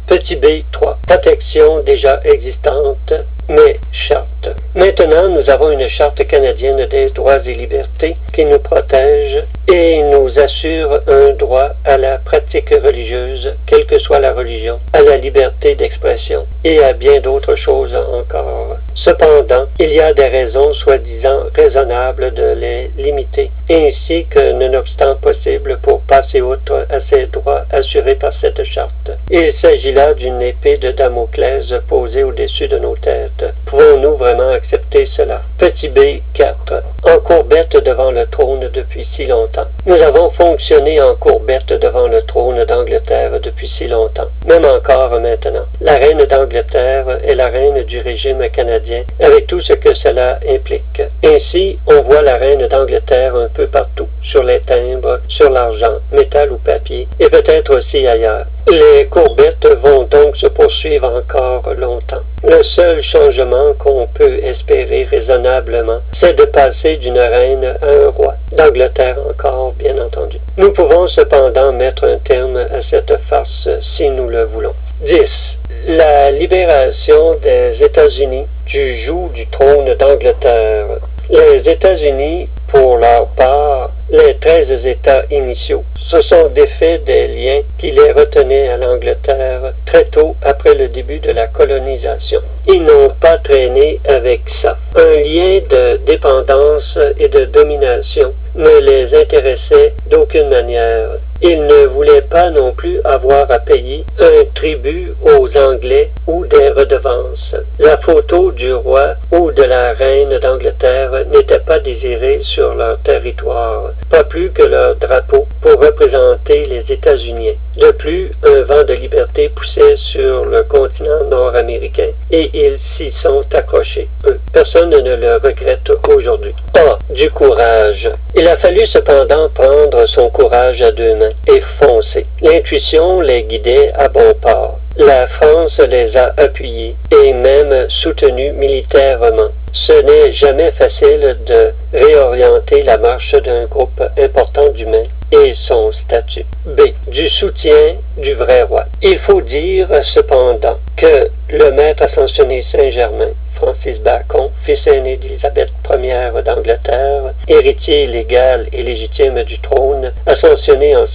Petit b, 3. Protection déjà existante, mais charte. Maintenant, nous avons une charte canadienne des droits et libertés qui nous protège et nous assure un droit à la pratique religieuse, quelle que soit la religion, à la liberté d'expression et à bien d'autres choses encore. Cependant, il y a des raisons soi-disant raisonnables de les limiter, ainsi que nonobstant possible pour passer outre à ces droits assurés par cette charte. Il s'agit là d'une épée de Damoclès posée au-dessus de nos têtes. Pouvons-nous vraiment accepter cela? Petit b, 4. En courbette devant le trône depuis si longtemps. Nous avons fonctionné en courbette devant le trône d'Angleterre depuis si longtemps, même encore maintenant. La reine d'Angleterre est la reine du régime canadien, avec tout ce que cela implique. Ainsi, on voit la reine d'Angleterre un peu partout, sur les timbres, sur l'argent, métal ou papier, et peut-être aussi ailleurs. Les courbettes vont donc se poursuivre encore longtemps. Le seul changement qu'on peut espérer raisonnablement, c'est de passer d'une reine à un roi, d'Angleterre encore, bien entendu. Nous pouvons cependant mettre un terme à cette farce si nous le voulons. 10. La libération des États-Unis du joug du trône d'Angleterre. Les États-Unis, pour leur part, les 13 États initiaux, se sont défaits des liens qui les retenaient à l'Angleterre très tôt après le début de la colonisation. Ils n'ont pas traîné avec ça. Un lien de dépendance et de domination ne les intéressait d'aucune manière. Ils ne voulaient pas non plus avoir à payer un tribut aux Anglais ou des redevances. La photo du roi ou de la reine d'Angleterre n'était pas désirée sur leur territoire, pas plus que leur drapeau pour représenter les États-Unis. De plus, un vent de liberté poussait sur le continent nord-américain et ils s'y sont accrochés. Personne ne le regrette aujourd'hui. A. Du courage. Il a fallu cependant prendre son courage à deux mains et foncer. L'intuition les guidait à bon port. La France les a appuyés et même soutenus militairement. Ce n'est jamais facile de réorienter la marche d'un groupe important d'humains et son statut. B. Du soutien du vrai roi. Il faut dire cependant que le maître ascensionné Saint-Germain, Francis Bacon, fils aîné d'Élisabeth Ier d'Angleterre, héritier légal et légitime du trône, ascensionné en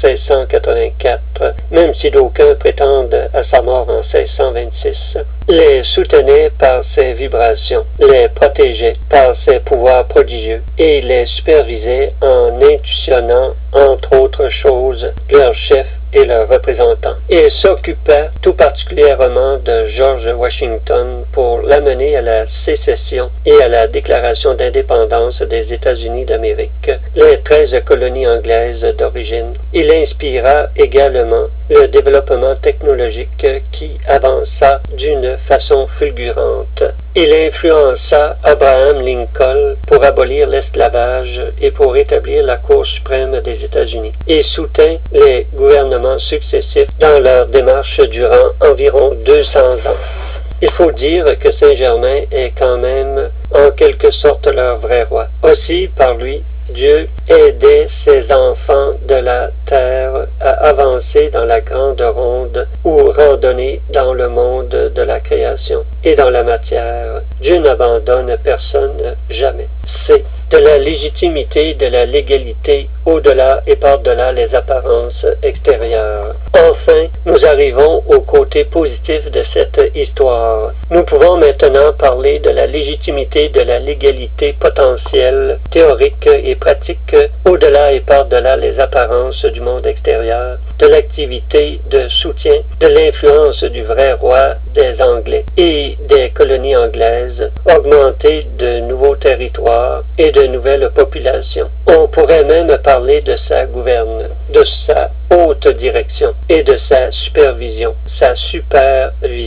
1684, même si d'aucuns prétendent à sa mort en 1626, les soutenait par ses vibrations, les protégeait par ses pouvoirs prodigieux et les supervisait en intuitionnant, entre autres choses, leur chef et leurs représentants, et s'occupa tout particulièrement de George Washington pour l'amener à la sécession et à la déclaration d'indépendance des États-Unis d'Amérique, les 13 colonies anglaises d'origine. Il inspira également le développement technologique qui avança d'une façon fulgurante. Il influença Abraham Lincoln pour abolir l'esclavage et pour établir la Cour suprême des États-Unis, et soutint les gouvernements successifs dans leur démarche durant environ 200 ans. Il faut dire que Saint-Germain est quand même en quelque sorte leur vrai roi. Aussi, par lui, Dieu aidait ses enfants de la terre à avancer dans la grande ronde ou randonnée dans le monde de la création et dans la matière. Dieu n'abandonne personne jamais. C'est de la légitimité, de la légalité, au-delà et par-delà les apparences extérieures. Enfin, nous arrivons au côté positif de cette histoire. Nous pouvons maintenant parler de la légitimité, de la légalité potentielle, théorique et pratique, au-delà et par-delà les apparences du monde extérieur, de l'activité de soutien, de l'influence du vrai roi des Anglais et des colonies anglaises, augmenter de nouveaux territoires et de nouvelles populations. On pourrait même parler de sa gouverne, de sa haute direction et de sa supervision, sa supervision.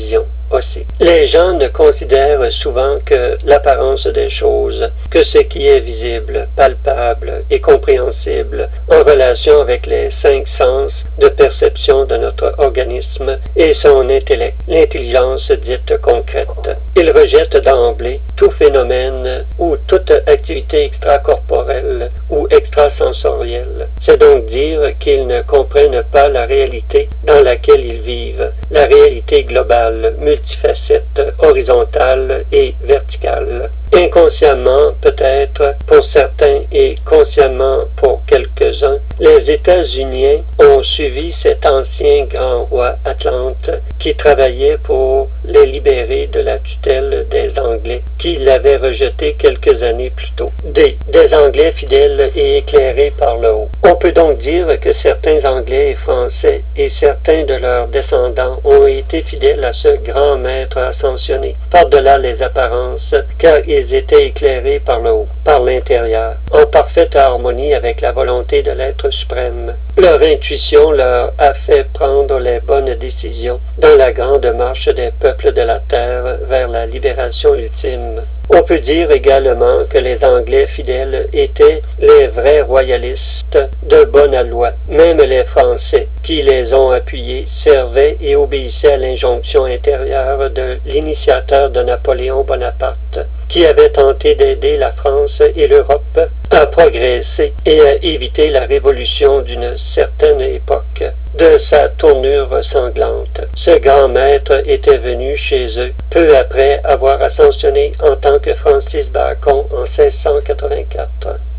aussi. Les gens ne considèrent souvent que l'apparence des choses, que ce qui est visible, palpable et compréhensible en relation avec les 5 sens de perception de notre organisme et son intellect, l'intelligence dite concrète. Ils rejettent d'emblée tout phénomène ou toute activité extracorporelle ou extrasensorielle. C'est donc dire qu'ils ne comprennent pas la réalité dans laquelle ils vivent, la réalité globale, multifacette, horizontale et verticale. Inconsciemment, peut-être, pour certains et consciemment pour quelques-uns, les États-Unis ont suivi cet ancien grand roi Atlante qui travaillait pour les libérer de la tutelle des Anglais, qui l'avaient rejeté quelques années plus tôt. Des Anglais fidèles et éclairés par le haut. On peut donc dire que certains Anglais et Français et certains de leurs descendants ont été fidèles à ce grand maître ascensionné, par-delà les apparences, car ils étaient éclairés par le haut, par l'intérieur, en parfaite harmonie avec la volonté de l'être suprême. Leur intuition leur a fait prendre les bonnes décisions dans la grande marche des peuples de la terre vers la libération ultime. On peut dire également que les Anglais fidèles étaient les vrais royalistes de bonne loi. Même les Français, qui les ont appuyés, servaient et obéissaient à l'injonction intérieure de l'initiateur de Napoléon Bonaparte, qui avait tenté d'aider la France et l'Europe à progresser et à éviter la révolution d'une certaine époque. De sa tournure sanglante, ce grand maître était venu chez eux peu après avoir ascensionné en tant que Francis Bacon en 1684.